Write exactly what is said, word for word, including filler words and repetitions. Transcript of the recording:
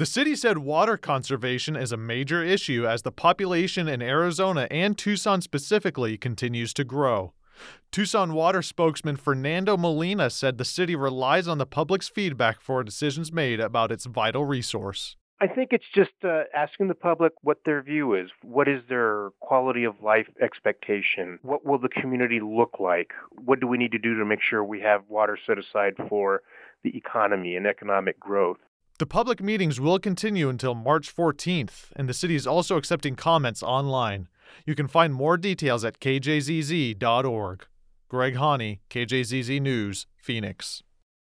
The city said water conservation is a major issue as the population in Arizona and Tucson specifically continues to grow. Tucson Water spokesman Fernando Molina said the city relies on the public's feedback for decisions made about its vital resource. I think it's just uh, asking the public what their view is. What is their quality of life expectation? What will the community look like? What do we need to do to make sure we have water set aside for the economy and economic growth? The public meetings will continue until March fourteenth, and the city is also accepting comments online. You can find more details at k j z z dot org. Greg Haney, K J Z Z News, Phoenix.